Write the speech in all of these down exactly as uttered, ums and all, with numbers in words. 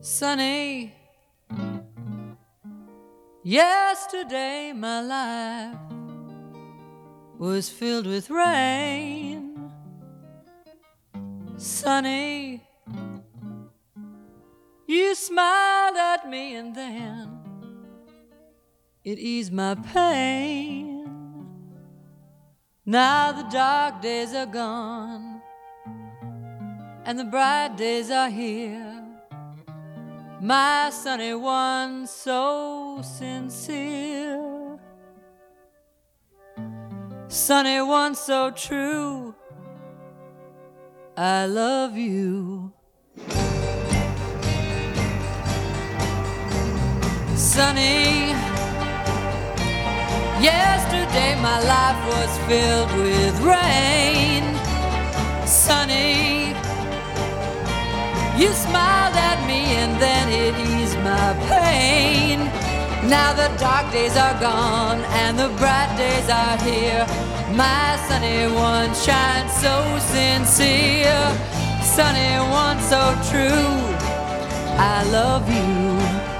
Sunny, yesterday my life was filled with rain. Sunny, you smiled at me and then it eased my pain. Now the dark days are gone and the bright days are here. My sunny one, so sincere. Sunny one, so true. I love you. Sunny, yesterday my life was filled with rain. Sunny, you smiled at me and then it eased my pain. Now the dark days are gone and the bright days are here. My sunny one shines so sincere. Sunny one, so true. I love you.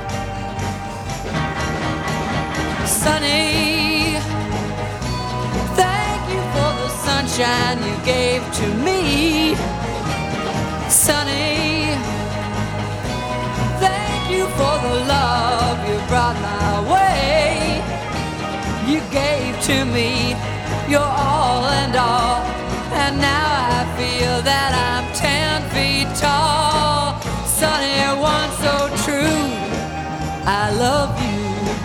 Sunny, thank you for the sunshine you gave to me. Sunny, thank you for the love you brought my way. You gave to me your all and all, and now I feel that I'm ten feet tall. Sunny one, so true. I love you.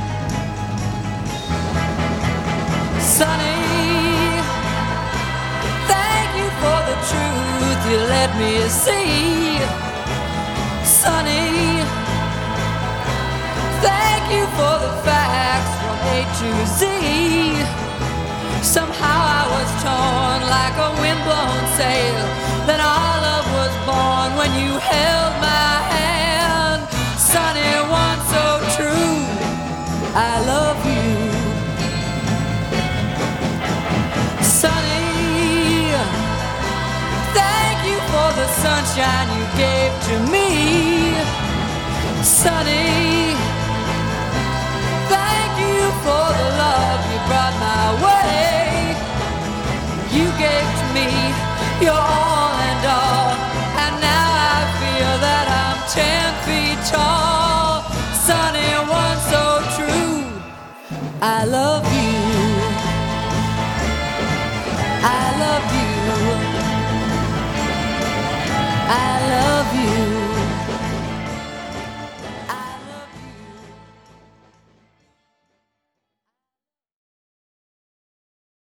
Sunny, thank you for the truth you let me see. Sunny, thank you for the facts from A to Z. Somehow I was torn like a windblown sail. Then our love was born when you held my hand. Sunny one, so true. I love you. Sunny, thank you for the sunshine you gave to me. Sunny, thank you for the love you brought my way. You gave to me your all and all, and now I feel that I'm ten feet tall. Sunny one, so true. I love you.